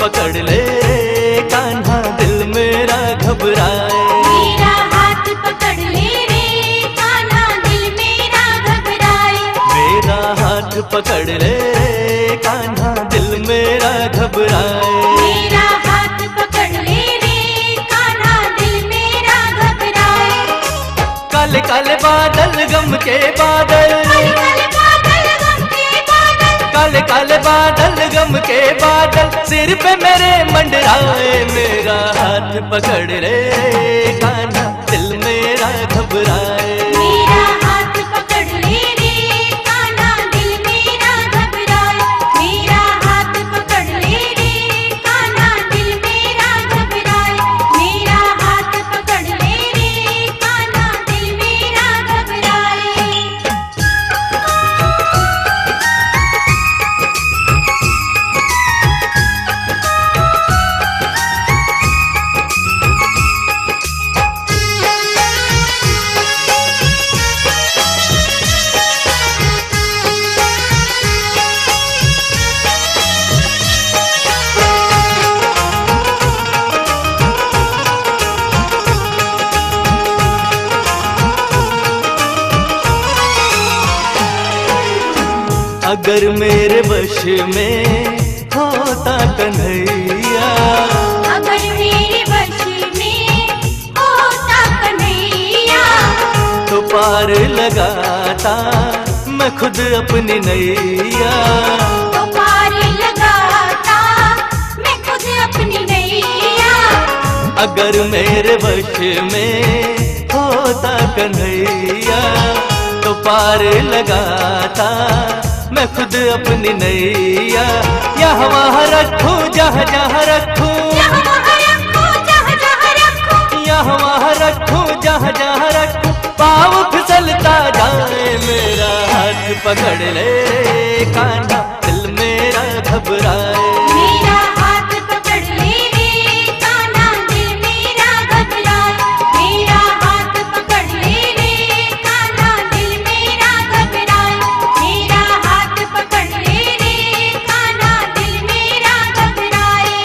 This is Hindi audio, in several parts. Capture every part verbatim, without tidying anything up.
पकड़ ले कान्हा दिल मेरा घबराए। मेरा हाथ पकड़ ले रे कान्हा दिल मेरा घबराए। मेरा हाथ पकड़ ले कान्हा दिल मेरा घबराए। मेरा हाथ पकड़ ले रे कान्हा दिल मेरा घबराए। काले काले बादल गम के बादल, काले बादल गम के बादल, काले काले बादल गम के बादल सिर पे मेरे मंडराए। मेरा हाथ पकड़ ले कान्हा दिल मेरा घबराए। मेरा हाथ पकड़ ले रे कान्हा दिल मेरा घबराए। मेरा हाथ पकड़ ले रे कान्हा दिल मेरा घबराए। मेरा हाथ पकड़ ले रे कान्हा दिल मेरा घबराए। अगर मेरे वश में होता कन्हैया, अगर मेरे वश में होता कन्हैया, तो पार लगाता मैं खुद अपनी नैया। तो पार लगाता मैं खुद अपनी नैया। अगर मेरे वश में होता कन्हैया, तो पार लगाता मैं खुद अपनी नैया। यहाँ वहाँ रखूं जहाँ जहाँ रखूं, यहाँ वहाँ रखूं जहाँ जहाँ रखूं, यहाँ वहाँ रखूं जहाँ जहाँ रखूं पाँव फिसलता जाए। मेरा हाथ पकड़ ले कान्हा दिल मेरा घबराए। मेरा हाथ पकड़ ले रे कान्हा दिल मेरा घबराए। मेरा हाथ पकड़ ले रे कान्हा दिल मेरा घबराए। मेरा हाथ पकड़ ले रे कान्हा दिल मेरा घबराए।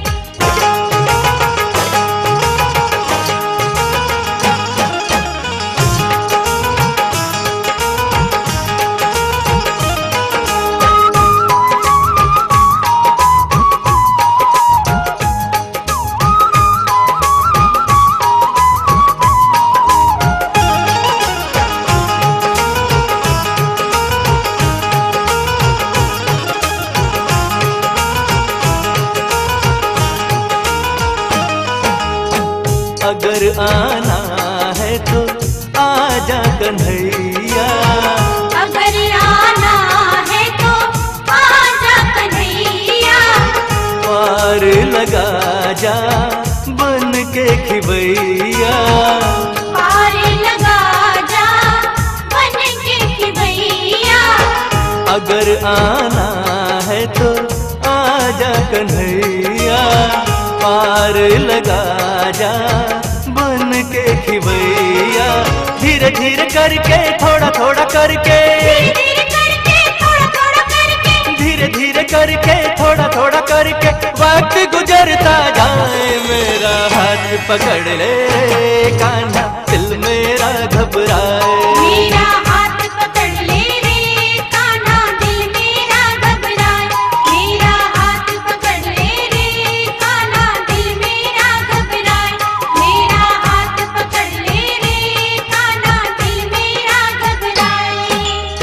अगर आना है तो आजा कन्हैया, अगर आना है तो आजा कन्हैया। पार लगा जा बन के खिवैया। पार लगा जा बन के खिवैया। अगर आना है तो आजा कन्हैया, पार लगा जा बन के खिवैया। धीरे धीरे करके थोड़ा थोड़ा करके, धीरे करके थोड़ा थोड़ा करके, धीरे धीरे करके थोड़ा थोड़ा करके वक्त गुजरता जाए। मेरा हाथ पकड़ ले कान्हा दिल मेरा घबराए। मेरा हाथ पकड़ ले रे कान्हा दिल मेरा घबराए। मेरा हाथ पकड़ ले रे कान्हा दिल मेरा घबराए। मेरा हाथ पकड़ ले रे कान्हा दिल मेरा घबराए।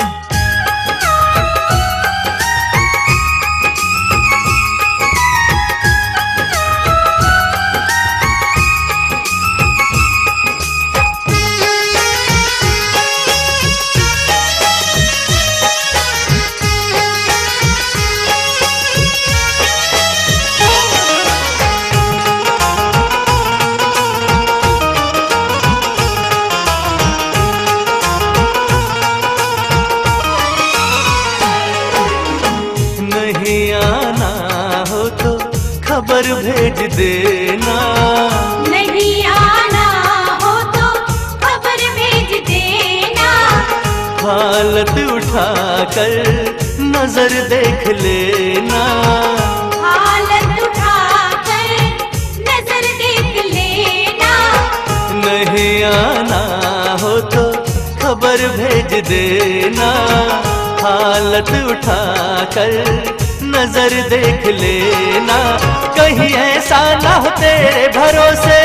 खबर भेज देना, नहीं आना हो तो खबर भेज देना। हालत उठाकर नजर देख लेना, हालत उठा कहीं आना हो तो खबर भेज देना, हालत उठा कर नजर देख लेना। कहीं ऐसा ना हो तेरे भरोसे,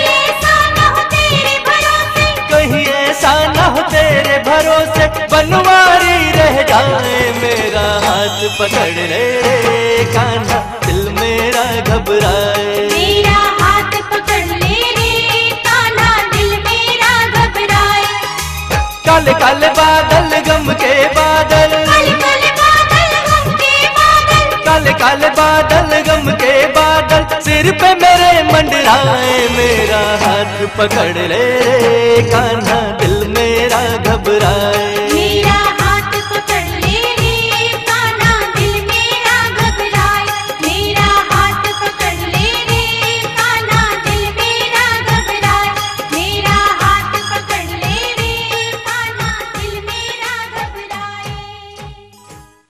कहीं ऐसा ना हो तेरे भरोसे, बनवारी रह जाए। मेरा हाथ पकड़ ले रे कान्हा, दिल मेरा घबराए। मेरा हाथ पकड़ ले रे कान्हा, दिल मेरा घबराए। काले काले बादल गम के बादल, काले काले बादल गम के बादल, काले काले बादल गम के बादल सिर पे मेरे मंडराए। मेरा हाथ पकड़ ले रे कान्हा, दिल मेरा घबराए।